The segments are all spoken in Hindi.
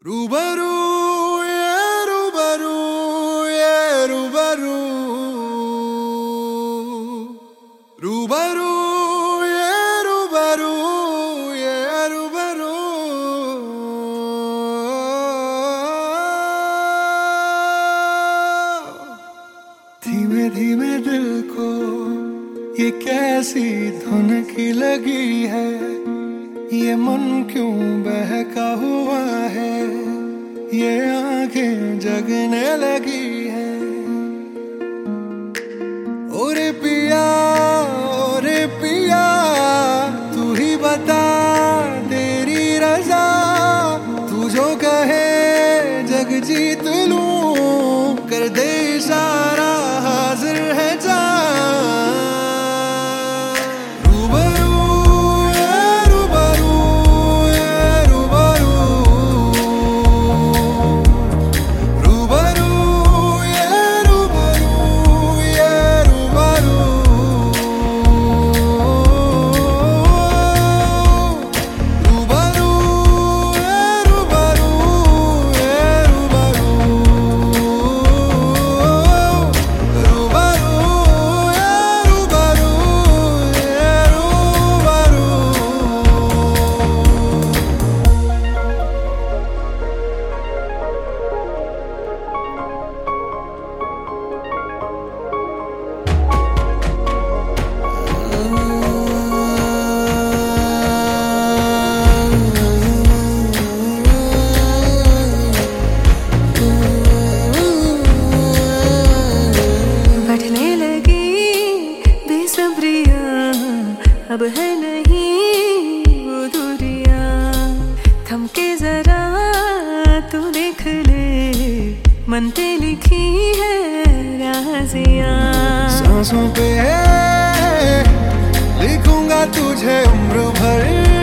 रूबरू ये रूबरू ये रूबरू रूबरू ये रूबरू ये रूबरू धीमे धीमे दिल को ये कैसी धुन की लगी है, ये मन क्यों बहका हुआ है, ये आंखें जगने लगी है। ओरे पिया तू ही बता तेरी रजा, तू जो कहे जग जीत लूं, कर दे इशारा हाजिर है जा। अब है नहीं वो दूरियां, थमके जरा तू देख ले, मन पे लिखी है राज़ियां। सांसों पे लिखूंगा तुझे उम्र भर,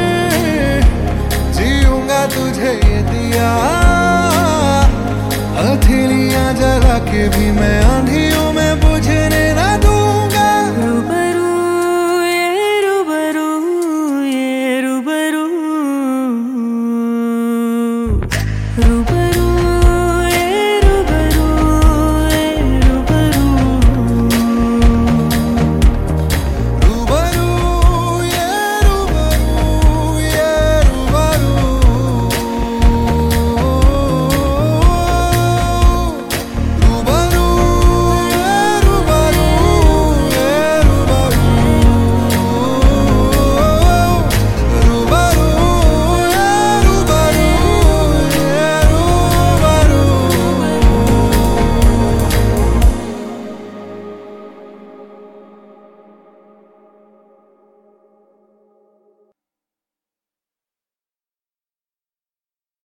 जीऊंगा तुझे ये दिया, हथेलियां जला के भी मैं आंधी